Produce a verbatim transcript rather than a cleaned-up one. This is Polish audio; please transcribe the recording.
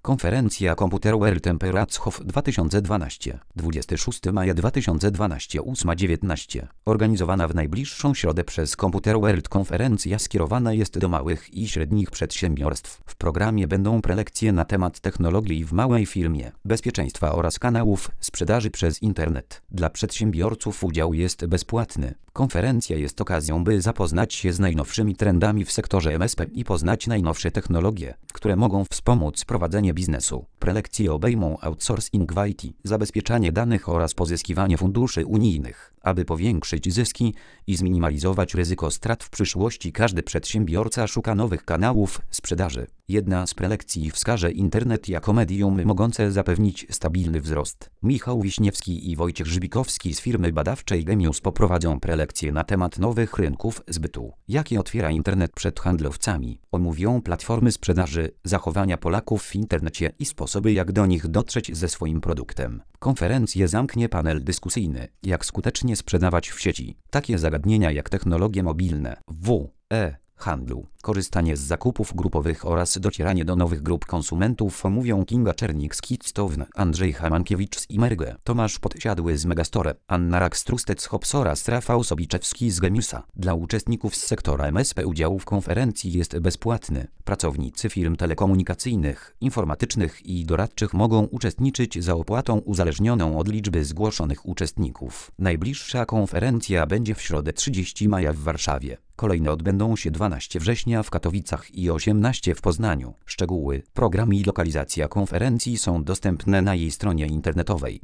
Konferencja Computer World Temperatschhof dwa tysiące dwanaście, dwudziestego szóstego maja dwa tysiące dwanaście, ósma dziewiętnaście. Organizowana w najbliższą środę przez Computer World konferencja skierowana jest do małych i średnich przedsiębiorstw. W programie będą prelekcje na temat technologii w małej firmie, bezpieczeństwa oraz kanałów sprzedaży przez internet. Dla przedsiębiorców udział jest bezpłatny. Konferencja jest okazją, by zapoznać się z najnowszymi trendami w sektorze M S P i poznać najnowsze technologie, które mogą wspomóc prowadzenie biznesu. Prelekcje obejmą outsourcing w I T, zabezpieczanie danych oraz pozyskiwanie funduszy unijnych. Aby powiększyć zyski i zminimalizować ryzyko strat w przyszłości, każdy przedsiębiorca szuka nowych kanałów sprzedaży. Jedna z prelekcji wskaże internet jako medium mogące zapewnić stabilny wzrost. Michał Wiśniewski i Wojciech Żbikowski z firmy badawczej Gemius poprowadzą prelekcje na temat nowych rynków zbytu, jakie otwiera internet przed handlowcami. Omówią platformy sprzedaży, zachowania Polaków w internecie i sposoby, jak do nich dotrzeć ze swoim produktem. Konferencję zamknie panel dyskusyjny, jak skutecznie sprzedawać w sieci. Takie zagadnienia jak technologie mobilne, W E handlu, korzystanie z zakupów grupowych oraz docieranie do nowych grup konsumentów omówią Kinga Czernik z Kidstone, Andrzej Hamankiewicz z Imerge, Tomasz Podsiadły z Megastore, Anna Rakstrustec z Hopsora oraz Rafał Sobiczewski z Gemiusa. Dla uczestników z sektora M S P udział w konferencji jest bezpłatny. Pracownicy firm telekomunikacyjnych, informatycznych i doradczych mogą uczestniczyć za opłatą uzależnioną od liczby zgłoszonych uczestników. Najbliższa konferencja będzie w środę trzydziestego maja w Warszawie. Kolejne odbędą się dwunastego września w Katowicach i osiemnastego w Poznaniu. Szczegóły, program i lokalizacja konferencji są dostępne na jej stronie internetowej.